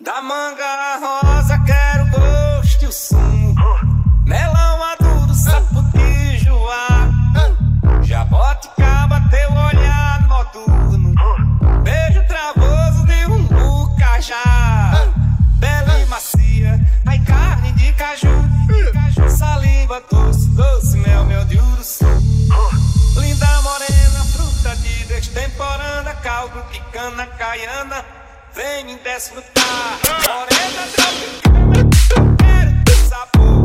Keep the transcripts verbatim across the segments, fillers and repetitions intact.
Da manga rosa quero gosto e o sumo, melão maduro, saputijoá, jaboticaba, teu olhar noturno, beijo travoso de um cajá, bela e macia, ai carne de caju, saliva doce, doce mel, mel de uruçu, linda morena, fruta de destemporânea, caldo de cana caiana, vem me desfrutar, morena tropicana, quero teu sabor.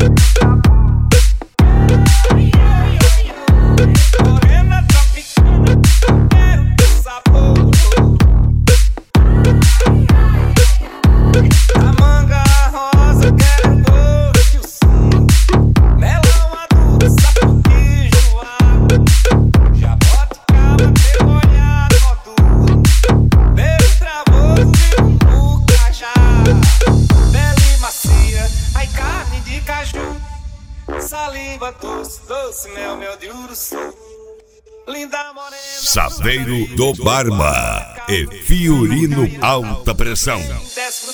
Morena tropicana, quero teu sabor. Da manga rosa quero gosto e o sumo, melão maduro, saputijoá, jaboticaba, teu olhar noturno, beijo travoso de um cajá, bela e macia, ai carne de caju, saliva doce, doce mel, mel de uruçu, linda morena. Saveiro do Barba e Fiorino Alta Pressão.